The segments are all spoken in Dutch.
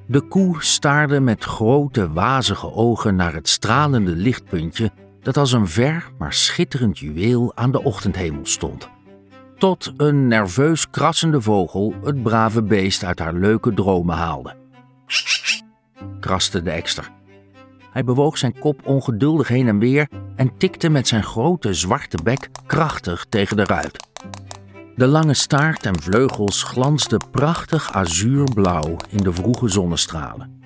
De koe staarde met grote, wazige ogen naar het stralende lichtpuntje dat als een ver, maar schitterend juweel aan de ochtendhemel stond. Tot een nerveus krassende vogel het brave beest uit haar leuke dromen haalde. Kraste de ekster. Hij bewoog zijn kop ongeduldig heen en weer en tikte met zijn grote zwarte bek krachtig tegen de ruit. De lange staart en vleugels glansden prachtig azuurblauw in de vroege zonnestralen.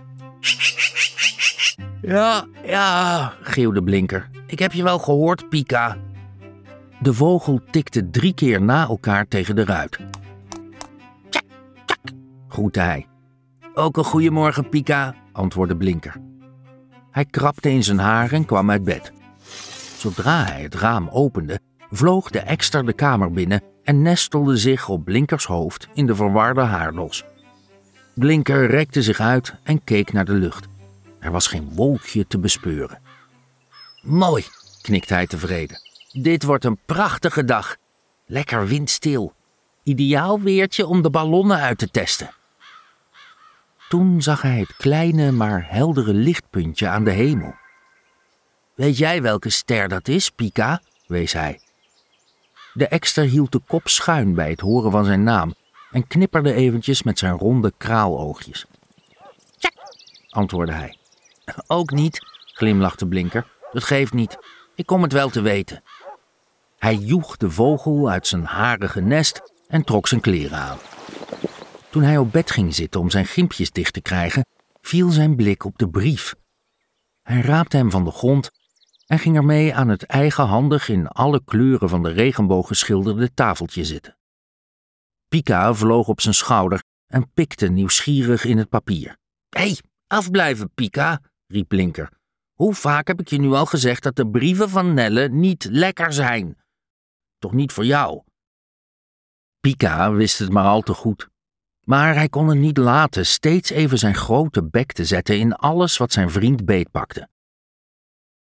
Ja, geeuwde Blinker. Ik heb je wel gehoord, Pika. De vogel tikte 3 keer na elkaar tegen de ruit. Tjak, tjak, groette hij. Ook een goeiemorgen, Pika, antwoordde Blinker. Hij krabde in zijn haar en kwam uit bed. Zodra hij het raam opende, vloog de ekster de kamer binnen en nestelde zich op Blinkers hoofd in de verwarde haardos. Blinker rekte zich uit en keek naar de lucht. Er was geen wolkje te bespeuren. Mooi, knikte hij tevreden. Dit wordt een prachtige dag. Lekker windstil. Ideaal weertje om de ballonnen uit te testen. Toen zag hij het kleine maar heldere lichtpuntje aan de hemel. Weet jij welke ster dat is, Pika? Wees hij. De ekster hield de kop schuin bij het horen van zijn naam en knipperde eventjes met zijn ronde kraaloogjes. Ja, antwoordde hij. Ook niet, glimlachte Blinker. Dat geeft niet. Ik kom het wel te weten. Hij joeg de vogel uit zijn harige nest en trok zijn kleren aan. Toen hij op bed ging zitten om zijn gimpjes dicht te krijgen, viel zijn blik op de brief. Hij raapte hem van de grond en ging ermee aan het eigenhandig in alle kleuren van de regenboog geschilderde tafeltje zitten. Pika vloog op zijn schouder en pikte nieuwsgierig in het papier. Hé, afblijven, Pika, riep Blinker. Hoe vaak heb ik je nu al gezegd dat de brieven van Nelle niet lekker zijn? Toch niet voor jou? Pika wist het maar al te goed. Maar hij kon het niet laten steeds even zijn grote bek te zetten in alles wat zijn vriend beetpakte.